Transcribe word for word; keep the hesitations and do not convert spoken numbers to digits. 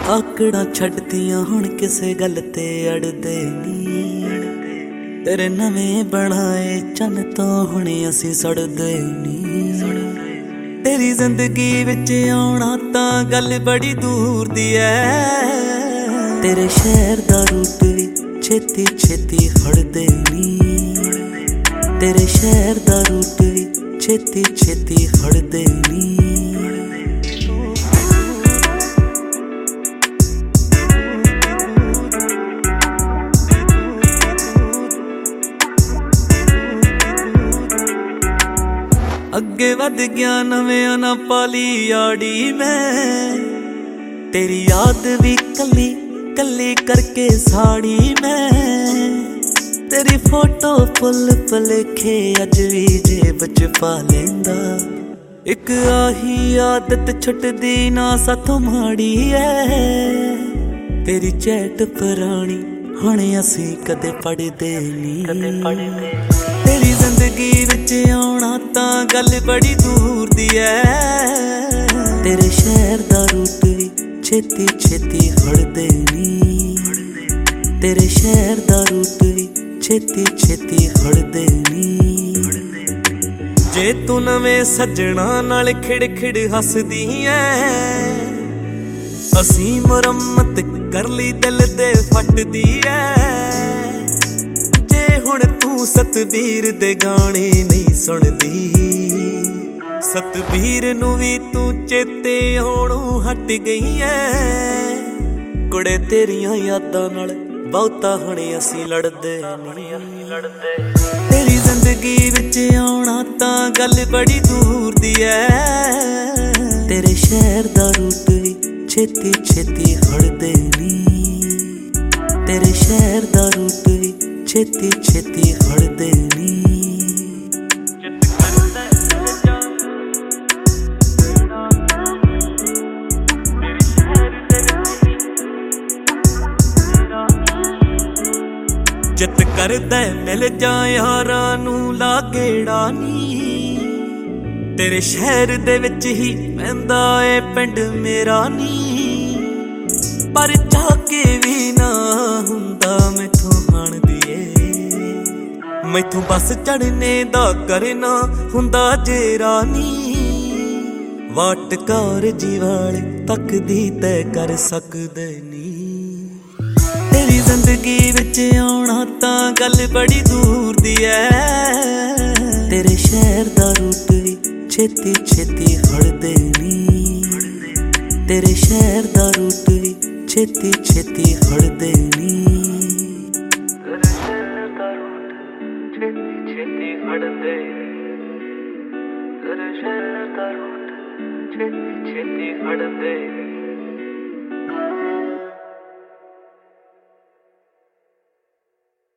ਆਕੜਾਂ ਛੱਡਦੀਆਂ ਹੁਣ ਕਿਸੇ ਗੱਲ ਤੇ ਅੜਦੇ ਨੀ। ਤੇਰੇ ਨਵੇਂ ਬਣਾਏ ਚੰਨ ਤੋਂ ਹੁਣ ਅਸੀਂ ਸੜਦੇ ਨੀ। ਤੇਰੀ ਜ਼ਿੰਦਗੀ ਵਿੱਚ ਆਉਣਾ ਤਾਂ ਗੱਲ ਬੜੀ ਦੂਰ ਦੀ ਐ। ਤੇਰੇ ਸ਼ਹਿਰ ਦਾ ਰੂਟ ਵੀ ਛੇਤੀ ਛੇਤੀ ਫੜਦੇ ਨੀ। ਤੇਰੇ ਸ਼ਹਿਰ ਦਾ ਰੂਟ ਵੀ ਛੇਤੀ ਛੇਤੀ ਫੜਦੇ ਨੀ। ਅੱਗੇ ਵੱਧ ਗਿਆ ਨਵਿਆਂ ਨਾ ਪਾਲੀ ਆੜੀ ਮੈਂ। ਤੇਰੀ ਯਾਦ ਵੀ ਕੱਲੀ ਕੱਲੀ ਕਰਕੇ ਸਾੜੀ ਮੈਂ। ਤੇਰੀ ਫੋਟੋ ਫੁੱਲ ਭੁਲੇਖੇ ਅੱਜ ਵੀ ਜੇਬ ਚ ਪਾ ਲੈਂਦਾ। ਇੱਕ ਆਹੀ ਆਦਤ ਛੁੱਟਦੀ ਨਾ ਸਾਥੋਂ ਮਾੜੀ ਐ। ਤੇਰੀ ਚੈਟ ਪੁਰਾਣੀ ਹੁਣ ਅਸੀਂ ਕਦੇ ਪੜ੍ਹਦੇ ਨੀ। ਤੇਰੀ ਜ਼ਿੰਦਗੀ ਵਿੱਚ ਆਉਣਾ ਤਾਂ ਗੱਲ ਬੜੀ ਦੂਰ ਦੀ ਐ। ਤੇਰੇ ਸ਼ਹਿਰ ਦਾ ਰੂਟ ਵੀ ਛੇਤੀ ਛੇਤੀ ਫੜਦੇ ਨੀ। ਤੇਰੇ ਸ਼ਹਿਰ ਦਾ ਰੂਟ ਵੀ ਛੇਤੀ ਛੇਤੀ ਫੜਦੇ ਨੀ। ਜੇ ਤੂੰ ਨਵੇਂ ਸੱਜਣਾ ਨਾਲ ਖਿੜ ਖਿੜ ਹੱਸਦੀ ਐ। ਅਸੀਂ ਮੁਰੰਮਤ ਕਰ ਲਈ ਦਿਲ ਦੇ ਫਟਦੀ ਐ। ਜੇ ਹੁਣ ਤੂੰ ਸਤਬੀਰ ਦੇ ਗਾਣੇ ਨਹੀਂ ਸੁਣਦੀ। ਸਤਬੀਰ ਨੂੰ ਵੀ ਤੂੰ ਚੇਤੇ ਆਉਣੋਂ ਹਟ ਗਈ ਐ। ਕੁੜੇ ਤੇਰੀਆਂ ਯਾਦਾਂ ਨਾਲ ਬਹੁਤਾ ਹੁਣ ਅਸੀਂ ਲੜਦੇ ਨਹੀਂ। ਤੇਰੀ ਜ਼ਿੰਦਗੀ ਵਿੱਚ ਆਉਣਾ ਤਾਂ ਗੱਲ ਬੜੀ ਦੂਰ ਦੀ ਐ। ਤੇਰੇ ਸ਼ਹਿਰ ਦਾ ਰੂਟ ਵੀ ਛੇਤੀ ਛੇਤੀ ਫੜਦੇ ਨੀ। ਤੇਰੇ ਸ਼ਹਿਰ ਦਾ ਰੂਟ ਵੀ ਛੇਤੀ ਛੇਤੀ ਫੜਦੇ ਨੀ। ਜਿੱਤ ਕਰਦਾ ਮਿਲ ਜਾ ਯਾਰਾਂ ਨੂੰ ਲਾ ਗੇੜਾ ਨੀ। ਤੇਰੇ ਸ਼ਹਿਰ ਦੇ ਵਿੱਚ ਹੀ ਪੈਂਦਾ ਏ ਪਿੰਡ ਮੇਰਾ ਨੀ। ਪਰ ਜਾ ਕੇ ਵੀ ਨਾ ਹੁੰਦਾ ਮੈਥੋਂ ਹਾਣਦੀ ਏ। ਮੈਥੋਂ ਬੱਸ ਚੜਨੇ ਦਾ ਕਰਨਾ ਹੁੰਦਾ ਜੇਰਾ ਨੀ। ਵਾਟ ਕਾਰਜੀ ਵਾਲੇ ਤੱਕਦੀ ਤੈ ਕਰ ਸਕਦੇ ਨੀ। ਤੇਰੀ ਜ਼ਿੰਦਗੀ ਵਿੱਚ ਆਉਣਾ ਤਾਂ ਗੱਲ ਬੜੀ ਦੂਰ ਦੀ ਐ। ਤੇਰੇ ਸ਼ਹਿਰ ਦਾ ਰੂਟ ਵੀ ਛੇਤੀ ਛੇਤੀ ਫੜਦੇ ਨੀ। ਤੇਰੇ ਸ਼ਹਿਰ ਦਾ ਰੂਟ ਵੀ ਛੇਤੀ ਛੇਤੀ ਫੜਦੇ ਨੀ। ਤੇਰੇ ਸ਼ਹਿਰ ਦਾ ਰੂਟ ਛੇਤੀ ਛੇਤੀ ਫੜਦੇ ਨੀ। ਤੇਰੇ ਸ਼ਹਿਰ ਦਾ ਰੂਟ ਛੇਤੀ ਛੇਤੀ ਫੜਦੇ ਨੀ।